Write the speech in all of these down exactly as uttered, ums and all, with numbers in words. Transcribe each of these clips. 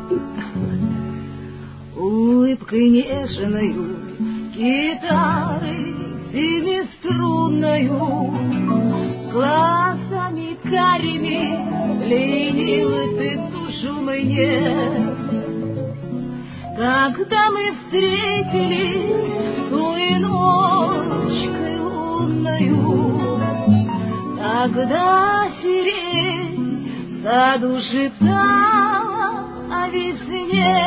Улыбкой нежною гитары семиструнною, глазами карими пленил ты душу мне. Когда мы встретились той ночкой лунною, тогда сирень в саду шептала о весне.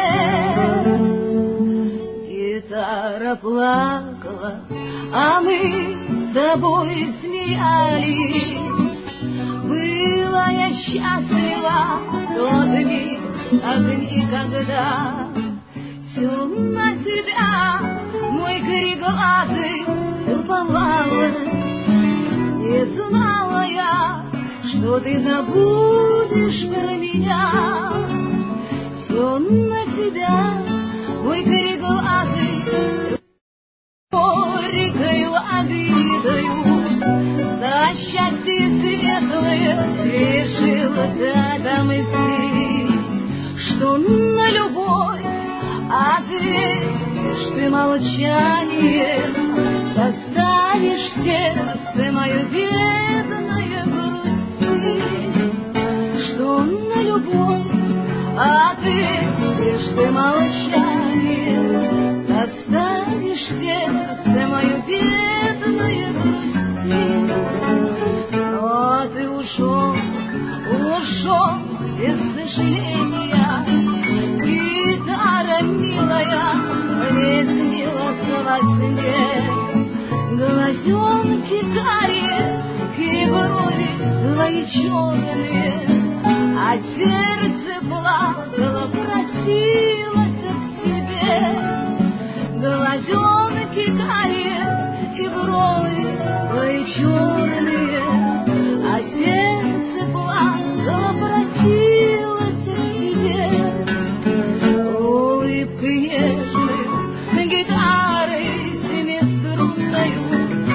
Гитара плакала, а мы с тобой смеялись. Была я счастлива в тот миг, как никогда. Все на тебя, мой кореглазый, уповала. Не знала я, что ты забудешь про меня. Все на тебя, мой кореглазый, горькою обидою за счастье светлое решила ты отомстить. Что на любовь ответишь ты молчанием, заставишь сердце мое бедное грустить. Что на любовь ответишь ты молчанием, заставишь сердце мое бедное грустить. Но ты ушел, ушел без сожаления. Гитара милая приснилась во сне. Глазенки карие и брови твои черные, а сердце плакало, просилось к тебе. Глазенки карие и брови твои черные, а сердце плакало, просилось к тебе. Улыбкой нежной гитары семиструнною,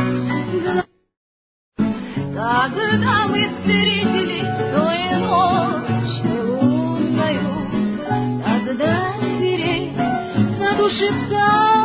когда мы встретились той ночью лунною, тогда сирень в саду шептала